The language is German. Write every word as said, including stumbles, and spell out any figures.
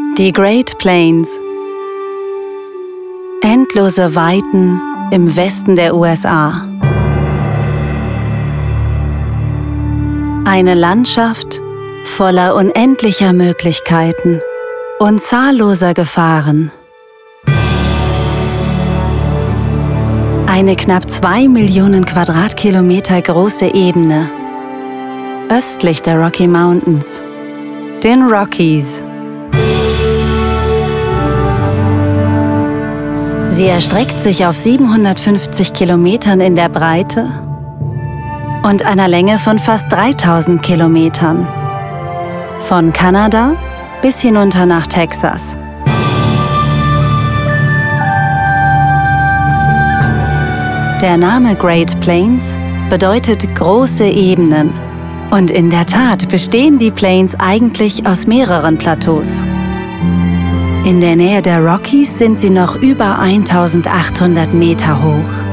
Die Great Plains. Endlose Weiten im Westen der U S A. Eine Landschaft voller unendlicher Möglichkeiten und zahlloser Gefahren. Eine knapp zwei Millionen Quadratkilometer große Ebene östlich der Rocky Mountains, den Rockies. Sie erstreckt sich auf siebenhundertfünfzig Kilometern in der Breite und einer Länge von fast dreitausend Kilometern, von Kanada bis hinunter nach Texas. Der Name Great Plains bedeutet große Ebenen. Und in der Tat bestehen die Plains eigentlich aus mehreren Plateaus. In der Nähe der Rockies sind sie noch über eintausendachthundert Meter hoch.